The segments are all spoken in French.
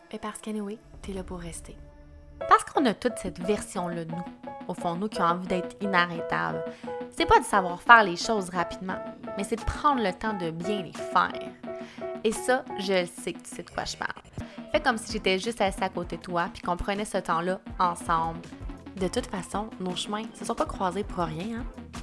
Et parce qu'anyway, t'es là pour rester. Parce qu'on a toute cette version-là de nous, au fond de nous, qui a envie d'être inarrêtable. C'est pas de savoir faire les choses rapidement, mais c'est de prendre le temps de bien les faire. Et ça, je le sais que tu sais de quoi je parle. Fais comme si j'étais juste assise à côté de toi puis qu'on prenait ce temps-là ensemble. De toute façon, nos chemins se sont pas croisés pour rien, hein?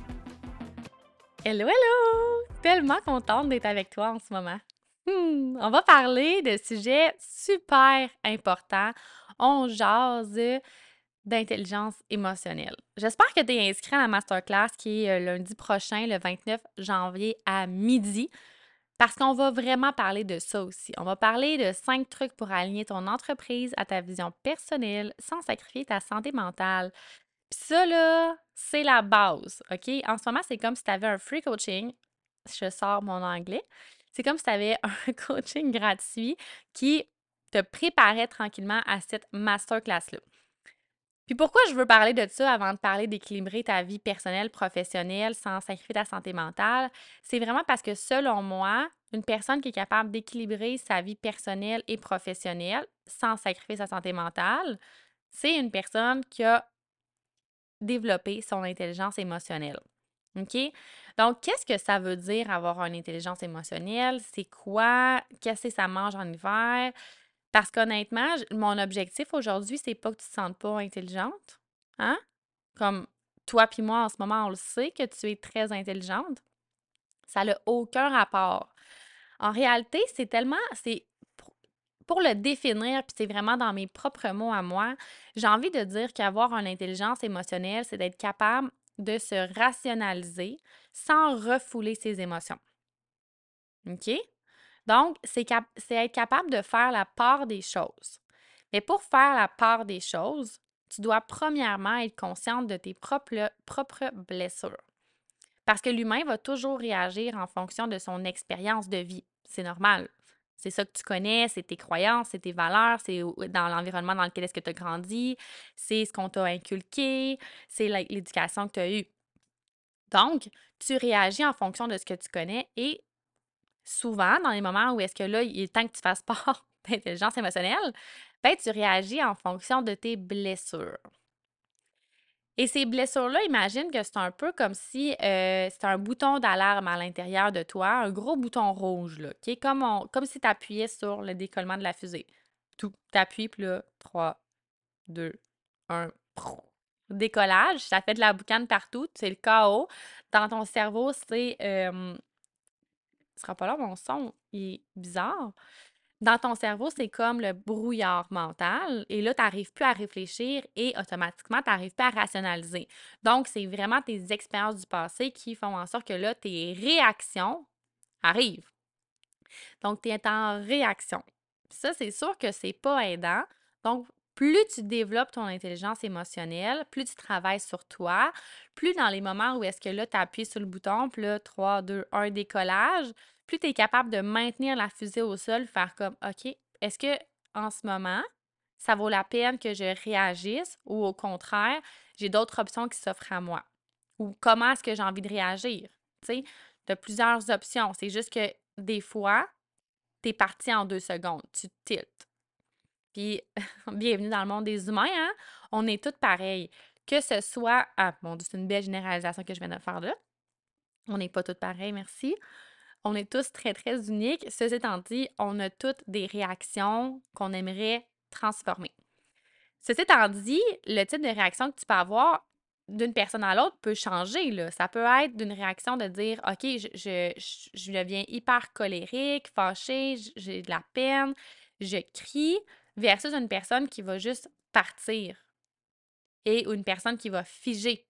Hello, hello! Tellement contente d'être avec toi en ce moment. On va parler de sujets super importants. On jase d'intelligence émotionnelle. J'espère que tu es inscrit à la masterclass qui est lundi prochain, le 29 janvier à midi, parce qu'on va vraiment parler de ça aussi. On va parler de 5 trucs pour aligner ton entreprise à ta vision personnelle sans sacrifier ta santé mentale. Puis ça, là, c'est la base, OK? En ce moment, c'est comme si tu avais un free coaching. Je sors mon anglais. C'est comme si tu avais un coaching gratuit qui te préparait tranquillement à cette masterclass-là. Puis pourquoi je veux parler de ça avant de parler d'équilibrer ta vie personnelle, professionnelle sans sacrifier ta santé mentale? C'est vraiment parce que selon moi, une personne qui est capable d'équilibrer sa vie personnelle et professionnelle sans sacrifier sa santé mentale, c'est une personne qui a développer son intelligence émotionnelle. OK? Donc, qu'est-ce que ça veut dire avoir une intelligence émotionnelle? C'est quoi? Qu'est-ce que ça mange en hiver? Parce qu'honnêtement, mon objectif aujourd'hui, c'est pas que tu te sentes pas intelligente. Hein? Comme toi puis moi, en ce moment, on le sait que tu es très intelligente. Ça n'a aucun rapport. En réalité, c'est pour le définir, puis c'est vraiment dans mes propres mots à moi, j'ai envie de dire qu'avoir une intelligence émotionnelle, c'est d'être capable de se rationaliser sans refouler ses émotions. OK? Donc, c'est être capable de faire la part des choses. Mais pour faire la part des choses, tu dois premièrement être consciente de tes propres blessures. Parce que l'humain va toujours réagir en fonction de son expérience de vie. C'est normal. C'est ça que tu connais, c'est tes croyances, c'est tes valeurs, c'est dans l'environnement dans lequel est-ce que tu as grandi, c'est ce qu'on t'a inculqué, c'est l'éducation que tu as eue. Donc, tu réagis en fonction de ce que tu connais et souvent, dans les moments où est-ce que là, il est temps que tu fasses part d'intelligence émotionnelle, ben, tu réagis en fonction de tes blessures. Et ces blessures-là, imagine que c'est un peu comme si c'était un bouton d'alarme à l'intérieur de toi, un gros bouton rouge, là, qui est comme si tu appuyais sur le décollement de la fusée. Tout, t'appuies, puis là, 3, 2, 1, décollage, ça fait de la boucane partout, c'est le chaos. Dans ton cerveau, c'est... ce sera pas là, mon son, il est bizarre. Dans ton cerveau, c'est comme le brouillard mental et là, tu n'arrives plus à réfléchir et automatiquement, tu n'arrives plus à rationaliser. Donc, c'est vraiment tes expériences du passé qui font en sorte que là, tes réactions arrivent. Donc, tu es en réaction. Ça, c'est sûr que c'est pas aidant. Donc, plus tu développes ton intelligence émotionnelle, plus tu travailles sur toi, plus dans les moments où est-ce que là, tu appuies sur le bouton, puis là, 3, 2, 1, décollage, plus tu es capable de maintenir la fusée au sol, faire comme, OK, est-ce que en ce moment, ça vaut la peine que je réagisse ou au contraire, j'ai d'autres options qui s'offrent à moi? Ou comment est-ce que j'ai envie de réagir? Tu sais, tu as plusieurs options. C'est juste que des fois, tu es parti en 2 secondes. Tu tiltes. Puis, bienvenue dans le monde des humains, hein? On est tous pareils. Que ce soit... Ah, mon Dieu, c'est une belle généralisation que je viens de faire là. On n'est pas tous pareils, merci. On est tous très, très uniques. Ceci étant dit, on a toutes des réactions qu'on aimerait transformer. Ceci étant dit, le type de réaction que tu peux avoir d'une personne à l'autre peut changer, là. Ça peut être d'une réaction de dire, OK, je deviens hyper colérique, fâchée, j'ai de la peine, je crie, versus une personne qui va juste partir et une personne qui va figer.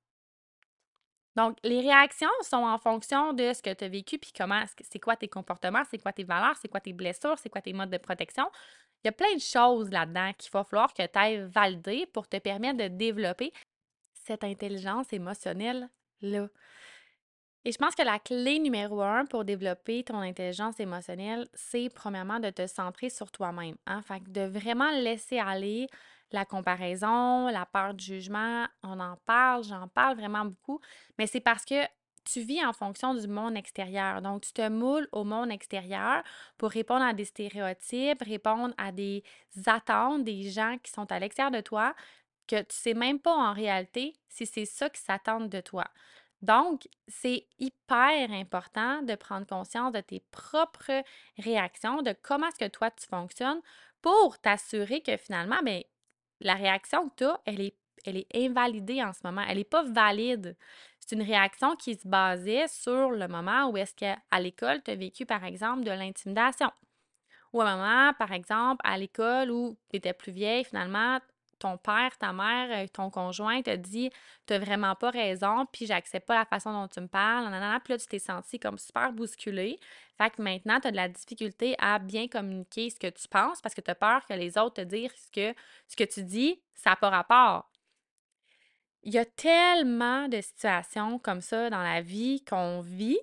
Donc, les réactions sont en fonction de ce que tu as vécu, puis comment, c'est quoi tes comportements, c'est quoi tes valeurs, c'est quoi tes blessures, c'est quoi tes modes de protection. Il y a plein de choses là-dedans qu'il va falloir que tu ailles valider pour te permettre de développer cette intelligence émotionnelle-là. Et je pense que la clé numéro 1 pour développer ton intelligence émotionnelle, c'est premièrement de te centrer sur toi-même. Hein? Fait que de vraiment laisser aller la comparaison, la peur du jugement. On en parle, j'en parle vraiment beaucoup, mais c'est parce que tu vis en fonction du monde extérieur. Donc, tu te moules au monde extérieur pour répondre à des stéréotypes, répondre à des attentes des gens qui sont à l'extérieur de toi, que tu sais même pas en réalité si c'est ça qui s'attendent de toi. Donc, c'est hyper important de prendre conscience de tes propres réactions, de comment est-ce que toi tu fonctionnes pour t'assurer que finalement, bien, la réaction que tu as, elle est invalidée en ce moment. Elle n'est pas valide. C'est une réaction qui se basait sur le moment où est-ce qu'à l'école, tu as vécu, par exemple, de l'intimidation. Ou un moment, par exemple, à l'école où tu étais plus vieille, finalement, ton père, ta mère, ton conjoint te dit t'as vraiment pas raison, puis j'accepte pas la façon dont tu me parles, nanana. Puis là, tu t'es senti comme super bousculé. Fait que maintenant, tu as de la difficulté à bien communiquer ce que tu penses parce que tu as peur que les autres te disent ce que tu dis, ça n'a pas rapport. Il y a tellement de situations comme ça dans la vie qu'on vit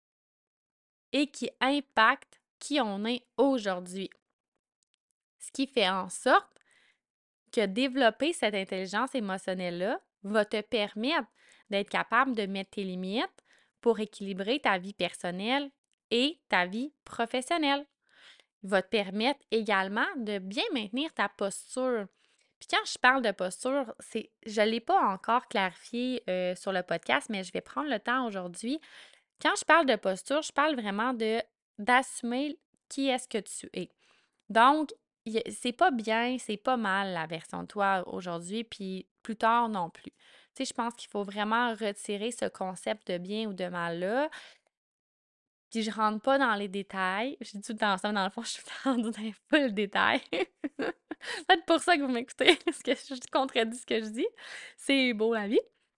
et qui impactent qui on est aujourd'hui. Ce qui fait en sorte que développer cette intelligence émotionnelle-là va te permettre d'être capable de mettre tes limites pour équilibrer ta vie personnelle et ta vie professionnelle. Il va te permettre également de bien maintenir ta posture. Puis quand je parle de posture, je ne l'ai pas encore clarifié sur le podcast, mais je vais prendre le temps aujourd'hui. Quand je parle de posture, je parle vraiment d'assumer qui est-ce que tu es. Donc, c'est pas bien, c'est pas mal la version de toi aujourd'hui, puis plus tard non plus. Tu sais, je pense qu'il faut vraiment retirer ce concept de bien ou de mal-là. Puis je rentre pas dans les détails. Je dis tout le temps ça, mais dans le fond, je suis rendue dans les full détails. C'est peut-être pour ça que vous m'écoutez, parce que je contredis ce que je dis. C'est beau la vie.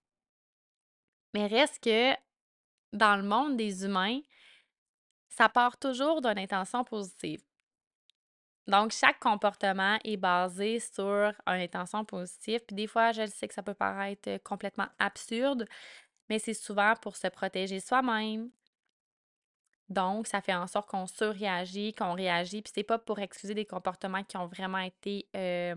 Mais reste que dans le monde des humains, ça part toujours d'une intention positive. Donc, chaque comportement est basé sur une intention positive. Puis des fois, je sais que ça peut paraître complètement absurde, mais c'est souvent pour se protéger soi-même. Donc, ça fait en sorte qu'on surréagit, qu'on réagit. Puis c'est pas pour excuser des comportements qui ont vraiment été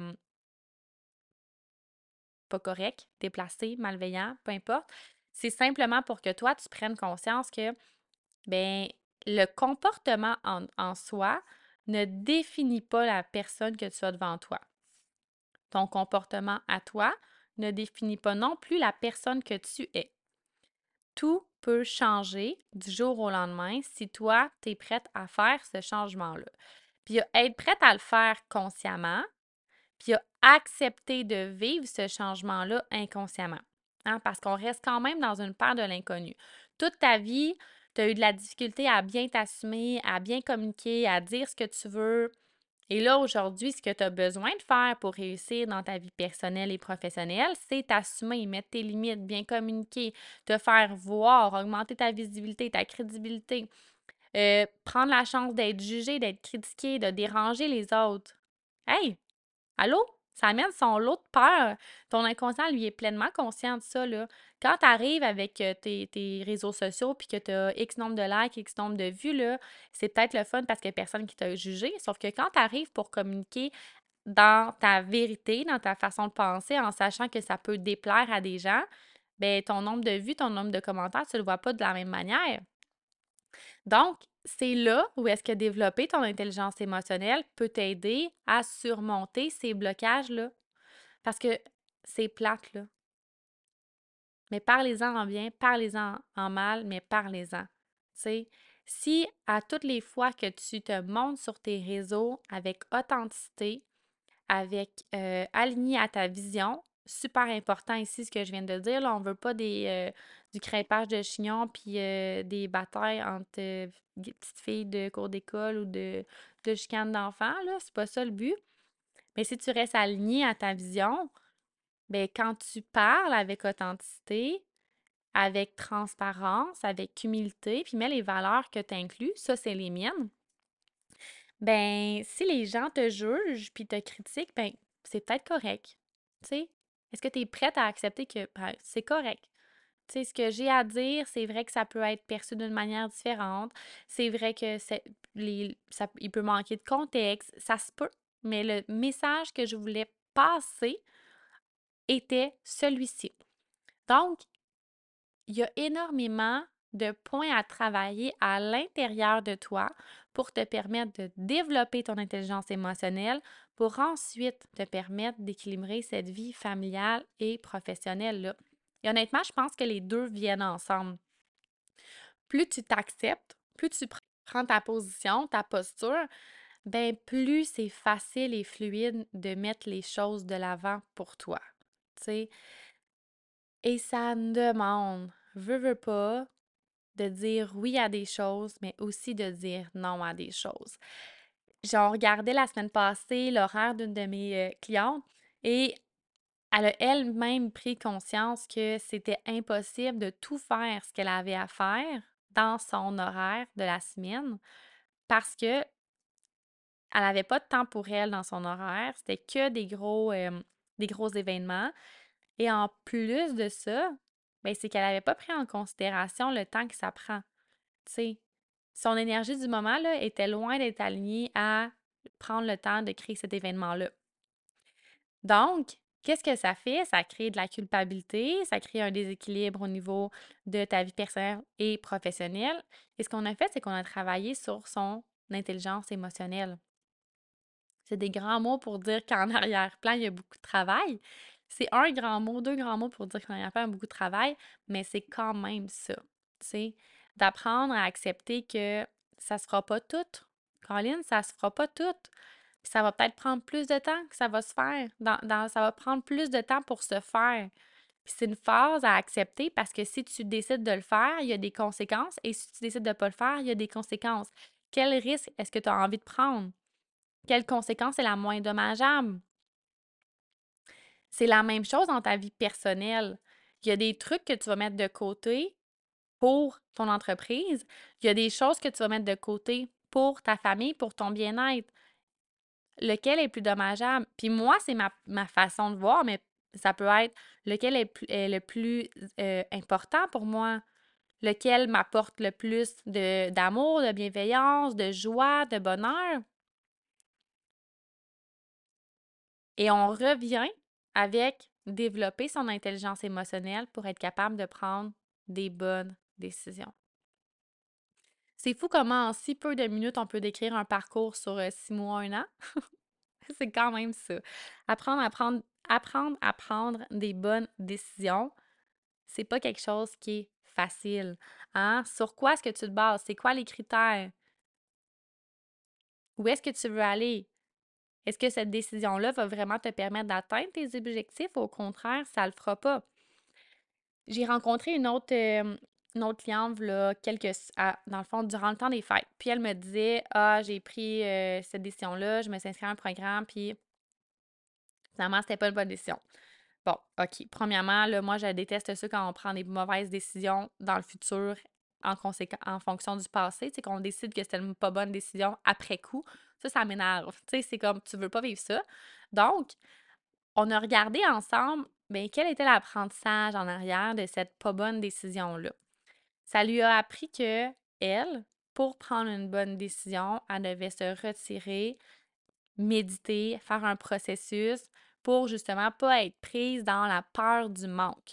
pas corrects, déplacés, malveillants, peu importe. C'est simplement pour que toi, tu prennes conscience que, ben, le comportement en soi ne définit pas la personne que tu as devant toi. Ton comportement à toi ne définit pas non plus la personne que tu es. Tout peut changer du jour au lendemain si toi, tu es prête à faire ce changement-là. Puis être prête à le faire consciemment, puis accepter de vivre ce changement-là inconsciemment. Hein, parce qu'on reste quand même dans une peur de l'inconnu. Toute ta vie, tu as eu de la difficulté à bien t'assumer, à bien communiquer, à dire ce que tu veux. Et là, aujourd'hui, ce que tu as besoin de faire pour réussir dans ta vie personnelle et professionnelle, c'est t'assumer, mettre tes limites, bien communiquer, te faire voir, augmenter ta visibilité, ta crédibilité, prendre la chance d'être jugé, d'être critiqué, de déranger les autres. Hey! Allô? Ça amène son lot de peur. Ton inconscient, lui, est pleinement conscient de ça, là. Quand tu arrives avec tes réseaux sociaux puis que tu as X nombre de likes, X nombre de vues, là, c'est peut-être le fun parce qu'il n'y a personne qui t'a jugé. Sauf que quand tu arrives pour communiquer dans ta vérité, dans ta façon de penser, en sachant que ça peut déplaire à des gens, ben ton nombre de vues, ton nombre de commentaires, tu le vois pas de la même manière. Donc, c'est là où est-ce que développer ton intelligence émotionnelle peut t'aider à surmonter ces blocages-là. Parce que c'est plate, là. Mais parlez-en en bien, parlez-en en mal, mais parlez-en. Tu sais, si à toutes les fois que tu te montres sur tes réseaux avec authenticité, avec aligné à ta vision, super important ici ce que je viens de dire, là, on veut pas du crêpage de chignon puis des batailles entre petites filles de cours d'école ou de chicanes d'enfants, là, c'est pas ça le but. Mais si tu restes aligné à ta vision, ben quand tu parles avec authenticité, avec transparence, avec humilité, puis mets les valeurs que tu inclus, ça c'est les miennes, ben si les gens te jugent puis te critiquent, ben c'est peut-être correct. Tu sais, est-ce que tu es prête à accepter que ben, c'est correct? Tu sais, ce que j'ai à dire, c'est vrai que ça peut être perçu d'une manière différente. C'est vrai que il peut manquer de contexte. Ça se peut. Mais le message que je voulais passer était celui-ci. Donc, il y a énormément de points à travailler à l'intérieur de toi pour te permettre de développer ton intelligence émotionnelle pour ensuite te permettre d'équilibrer cette vie familiale et professionnelle-là. Et honnêtement, je pense que les deux viennent ensemble. Plus tu t'acceptes, plus tu prends ta position, ta posture, ben plus c'est facile et fluide de mettre les choses de l'avant pour toi. Tu sais, et ça demande, veux pas, de dire oui à des choses, mais aussi de dire non à des choses. J'ai regardé la semaine passée l'horaire d'une de mes clientes et elle a elle-même pris conscience que c'était impossible de tout faire ce qu'elle avait à faire dans son horaire de la semaine parce que elle n'avait pas de temps pour elle dans son horaire. C'était que des gros événements. Et en plus de ça, ben, c'est qu'elle n'avait pas pris en considération le temps que ça prend. Tu sais, son énergie du moment là, était loin d'être alignée à prendre le temps de créer cet événement-là. Donc, qu'est-ce que ça fait? Ça crée de la culpabilité, ça crée un déséquilibre au niveau de ta vie personnelle et professionnelle. Et ce qu'on a fait, c'est qu'on a travaillé sur son intelligence émotionnelle. C'est des grands mots pour dire qu'en arrière-plan, il y a beaucoup de travail. C'est un grand mot, deux grands mots pour dire qu'en arrière-plan, il y a beaucoup de travail, mais c'est quand même ça, tu sais, d'apprendre à accepter que ça se fera pas tout. Caroline, ça se fera pas tout. Puis ça va peut-être prendre plus de temps que ça va se faire. Ça va prendre plus de temps pour se faire. Puis c'est une phase à accepter parce que si tu décides de le faire, il y a des conséquences. Et si tu décides de ne pas le faire, il y a des conséquences. Quel risque est-ce que tu as envie de prendre? Quelle conséquence est la moins dommageable? C'est la même chose dans ta vie personnelle. Il y a des trucs que tu vas mettre de côté pour ton entreprise. Il y a des choses que tu vas mettre de côté pour ta famille, pour ton bien-être. Lequel est plus dommageable? Puis moi, c'est ma façon de voir, mais ça peut être lequel est le plus important pour moi, lequel m'apporte le plus d'amour, de bienveillance, de joie, de bonheur. Et on revient avec développer son intelligence émotionnelle pour être capable de prendre des bonnes décisions. C'est fou comment en si peu de minutes on peut décrire un parcours sur 6 mois, un an. C'est quand même ça. Apprendre à prendre des bonnes décisions, c'est pas quelque chose qui est facile. Hein? Sur quoi est-ce que tu te bases? C'est quoi les critères? Où est-ce que tu veux aller? Est-ce que cette décision-là va vraiment te permettre d'atteindre tes objectifs? Au contraire, ça le fera pas. J'ai rencontré une autre cliente, là, dans le fond, durant le temps des fêtes. Puis elle me disait, ah, j'ai pris cette décision-là, je me suis inscrite à un programme, puis finalement, c'était pas une bonne décision. Bon, OK. Premièrement, là, moi, je déteste ça quand on prend des mauvaises décisions dans le futur en fonction du passé. C'est qu'on décide que c'était une pas bonne décision après coup. Ça m'énerve. Tu sais, c'est comme, tu veux pas vivre ça. Donc, on a regardé ensemble, bien, quel était l'apprentissage en arrière de cette pas bonne décision-là. Ça lui a appris que elle, pour prendre une bonne décision, elle devait se retirer, méditer, faire un processus pour justement pas être prise dans la peur du manque.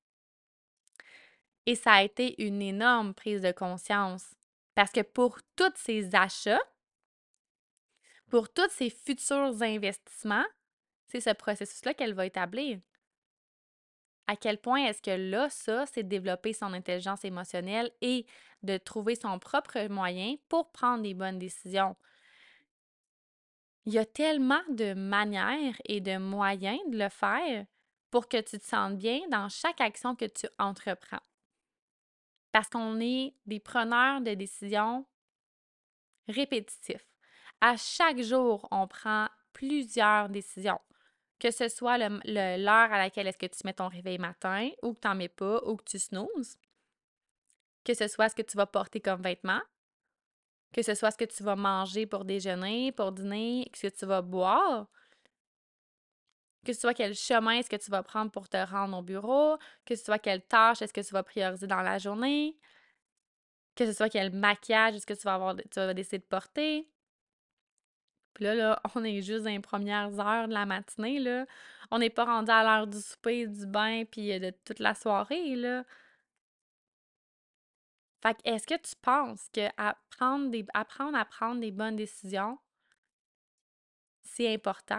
Et ça a été une énorme prise de conscience parce que pour tous ces achats, pour tous ces futurs investissements, c'est ce processus-là qu'elle va établir. À quel point est-ce que là, ça, c'est de développer son intelligence émotionnelle et de trouver son propre moyen pour prendre des bonnes décisions. Il y a tellement de manières et de moyens de le faire pour que tu te sentes bien dans chaque action que tu entreprends. Parce qu'on est des preneurs de décisions répétitifs. À chaque jour, on prend plusieurs décisions. Que ce soit l'heure à laquelle est-ce que tu mets ton réveil matin ou que tu n'en mets pas ou que tu snoozes. Que ce soit ce que tu vas porter comme vêtements, que ce soit ce que tu vas manger pour déjeuner, pour dîner, ce que tu vas boire, que ce soit quel chemin est-ce que tu vas prendre pour te rendre au bureau, que ce soit quelle tâche est-ce que tu vas prioriser dans la journée, que ce soit quel maquillage est-ce que tu vas décider de porter. Puis là, on est juste dans les premières heures de la matinée, là. On n'est pas rendu à l'heure du souper, du bain, puis de toute la soirée, là. Fait que est-ce que tu penses que apprendre à prendre des bonnes décisions, c'est important?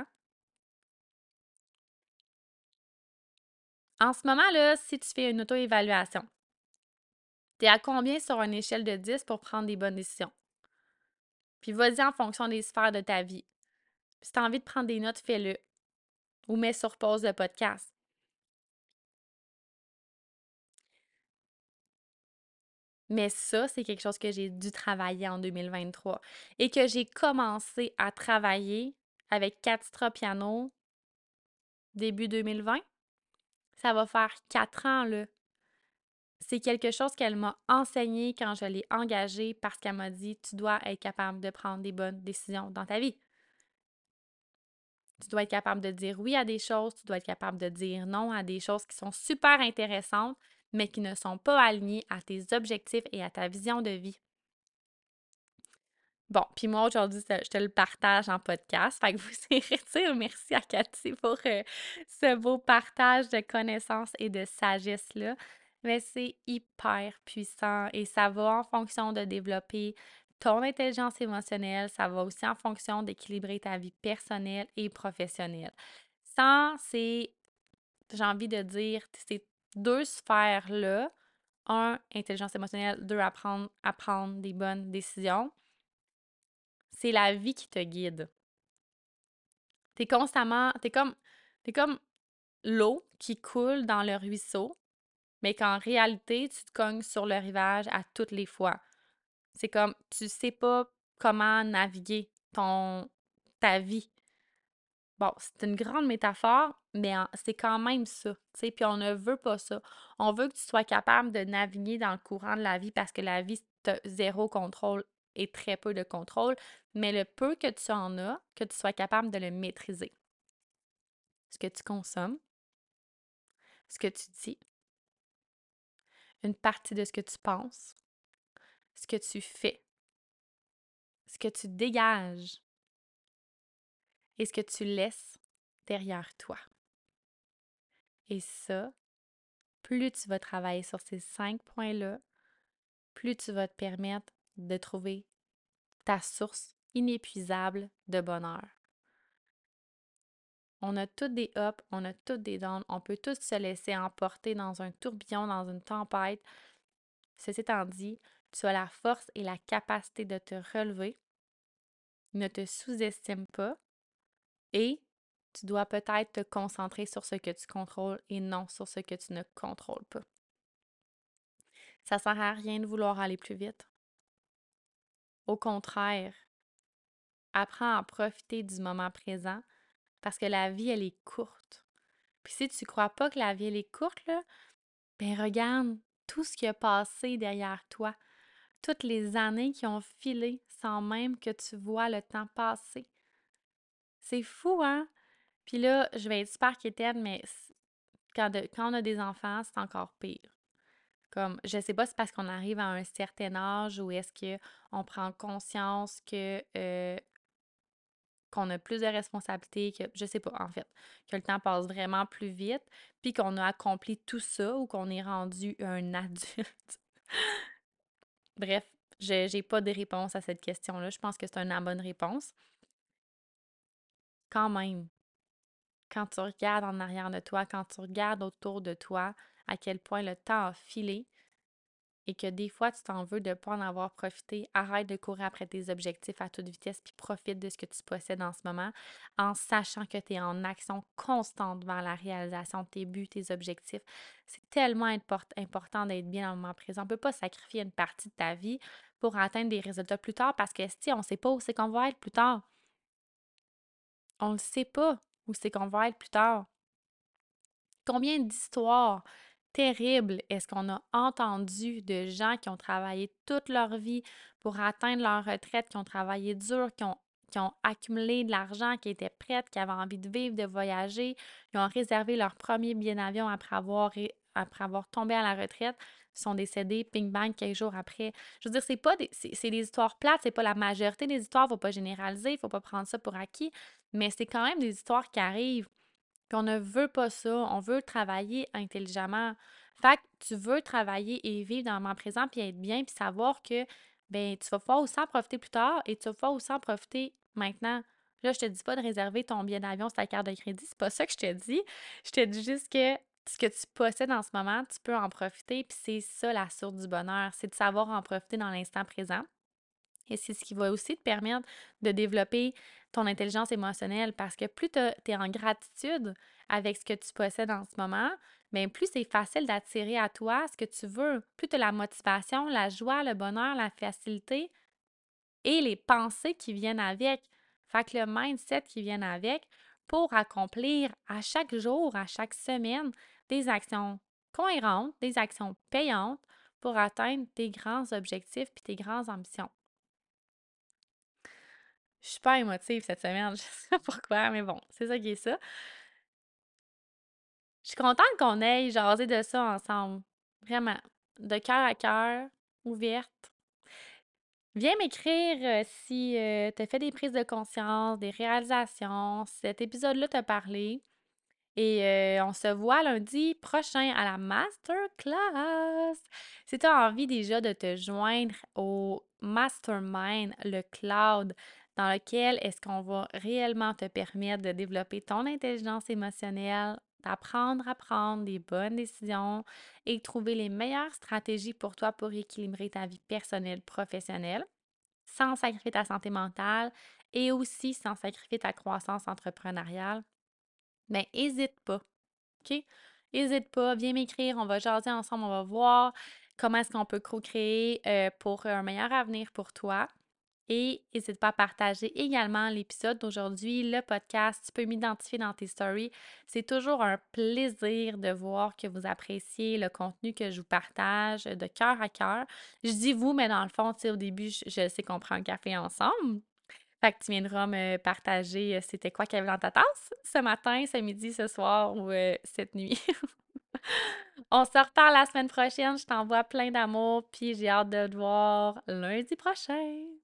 En ce moment, là, si tu fais une auto-évaluation, t'es à combien sur une échelle de 10 pour prendre des bonnes décisions? Puis vas-y en fonction des sphères de ta vie. Puis si t'as envie de prendre des notes, fais-le. Ou mets sur pause le podcast. Mais ça, c'est quelque chose que j'ai dû travailler en 2023 et que j'ai commencé à travailler avec Katstra Piano début 2020. Ça va faire 4 ans, là. C'est quelque chose qu'elle m'a enseigné quand je l'ai engagée parce qu'elle m'a dit, tu dois être capable de prendre des bonnes décisions dans ta vie. Tu dois être capable de dire oui à des choses, tu dois être capable de dire non à des choses qui sont super intéressantes, mais qui ne sont pas alignées à tes objectifs et à ta vision de vie. Bon, puis moi, aujourd'hui, je te le partage en podcast. Fait que vous irez dire merci à Cathy pour ce beau partage de connaissances et de sagesse-là. Mais c'est hyper puissant et ça va en fonction de développer ton intelligence émotionnelle. Ça va aussi en fonction d'équilibrer ta vie personnelle et professionnelle. J'ai envie de dire, ces deux sphères-là, un, intelligence émotionnelle, deux, apprendre à prendre des bonnes décisions, c'est la vie qui te guide. T'es constamment, t'es comme l'eau qui coule dans le ruisseau, mais qu'en réalité, tu te cognes sur le rivage à toutes les fois. C'est comme, tu sais pas comment naviguer ta vie. Bon, c'est une grande métaphore, mais c'est quand même ça, tu sais, puis on ne veut pas ça. On veut que tu sois capable de naviguer dans le courant de la vie parce que la vie, t'as zéro contrôle et très peu de contrôle, mais le peu que tu en as, que tu sois capable de le maîtriser. Ce que tu consommes, ce que tu dis, une partie de ce que tu penses, ce que tu fais, ce que tu dégages et ce que tu laisses derrière toi. Et ça, plus tu vas travailler sur ces 5 points-là, plus tu vas te permettre de trouver ta source inépuisable de bonheur. On a toutes des ups, on a toutes des downs, on peut tous se laisser emporter dans un tourbillon, dans une tempête. Ceci étant dit, tu as la force et la capacité de te relever. Ne te sous-estime pas et tu dois peut-être te concentrer sur ce que tu contrôles et non sur ce que tu ne contrôles pas. Ça sert à rien de vouloir aller plus vite. Au contraire, apprends à profiter du moment présent parce que la vie, elle est courte. Puis si tu crois pas que la vie, elle est courte, là, ben regarde tout ce qui a passé derrière toi, toutes les années qui ont filé sans même que tu vois le temps passer. C'est fou, hein? Puis là, je vais être super quétaine, mais quand on a des enfants, c'est encore pire. Comme, je sais pas si c'est parce qu'on arrive à un certain âge ou est-ce qu'on prend conscience qu'on a plus de responsabilités, que je sais pas en fait, que le temps passe vraiment plus vite, puis qu'on a accompli tout ça ou qu'on est rendu un adulte. Bref, j'ai pas de réponse à cette question-là. Je pense que c'est une bonne réponse. Quand même, quand tu regardes en arrière de toi, quand tu regardes autour de toi, à quel point le temps a filé, et que des fois, tu t'en veux de ne pas en avoir profité, arrête de courir après tes objectifs à toute vitesse, puis profite de ce que tu possèdes en ce moment, en sachant que tu es en action constante vers la réalisation de tes buts, tes objectifs. C'est tellement important d'être bien dans le moment présent. On ne peut pas sacrifier une partie de ta vie pour atteindre des résultats plus tard parce que si on ne sait pas où c'est qu'on va être plus tard, on ne sait pas où c'est qu'on va être plus tard. Combien d'histoires terribles est-ce qu'on a entendu de gens qui ont travaillé toute leur vie pour atteindre leur retraite, qui ont travaillé dur, qui ont accumulé de l'argent, qui étaient prêtes, qui avaient envie de vivre, de voyager, ils ont réservé leur premier billet d'avion après avoir tombé à la retraite, sont décédés, ping bang, quelques jours après. Je veux dire, c'est des histoires plates, c'est pas la majorité des histoires, il ne faut pas généraliser, il ne faut pas prendre ça pour acquis, mais c'est quand même des histoires qui arrivent. Puis on ne veut pas ça, on veut travailler intelligemment. Fait que tu veux travailler et vivre dans le moment présent puis être bien puis savoir que, ben, tu vas pouvoir aussi en profiter plus tard et tu vas pouvoir aussi en profiter maintenant. Là, je te dis pas de réserver ton billet d'avion sur ta carte de crédit, c'est pas ça que je te dis. Je te dis juste que ce que tu possèdes en ce moment, tu peux en profiter puis c'est ça la source du bonheur, c'est de savoir en profiter dans l'instant présent. Et c'est ce qui va aussi te permettre de développer ton intelligence émotionnelle parce que plus tu es en gratitude avec ce que tu possèdes en ce moment, bien plus c'est facile d'attirer à toi ce que tu veux. Plus tu as la motivation, la joie, le bonheur, la facilité et les pensées qui viennent avec. Fait que le mindset qui vient avec pour accomplir à chaque jour, à chaque semaine, des actions cohérentes, des actions payantes pour atteindre tes grands objectifs puis tes grandes ambitions. Je suis pas émotive cette semaine, je sais pas pourquoi, mais bon, c'est ça qui est ça. Je suis contente qu'on ait jasé de ça ensemble, vraiment, de cœur à cœur, ouverte. Viens m'écrire si tu as fait des prises de conscience, des réalisations, si cet épisode-là t'a parlé. Et on se voit lundi prochain à la masterclass. Si tu as envie déjà de te joindre au mastermind, le cloud, dans lequel est-ce qu'on va réellement te permettre de développer ton intelligence émotionnelle, d'apprendre à prendre des bonnes décisions et trouver les meilleures stratégies pour toi pour équilibrer ta vie personnelle, professionnelle, sans sacrifier ta santé mentale et aussi sans sacrifier ta croissance entrepreneuriale, bien, n'hésite pas. OK? Hésite pas, viens m'écrire, on va jaser ensemble, on va voir comment est-ce qu'on peut co-créer pour un meilleur avenir pour toi. Et n'hésite pas à partager également l'épisode d'aujourd'hui, le podcast. Tu peux m'identifier dans tes stories. C'est toujours un plaisir de voir que vous appréciez le contenu que je vous partage de cœur à cœur. Je dis vous, mais dans le fond, tu sais, au début, je sais qu'on prend un café ensemble. Fait que tu viendras me partager c'était quoi qu'il y avait dans ta tasse ce matin, ce midi, ce soir ou cette nuit. On se reparle la semaine prochaine. Je t'envoie plein d'amour, puis j'ai hâte de te voir lundi prochain.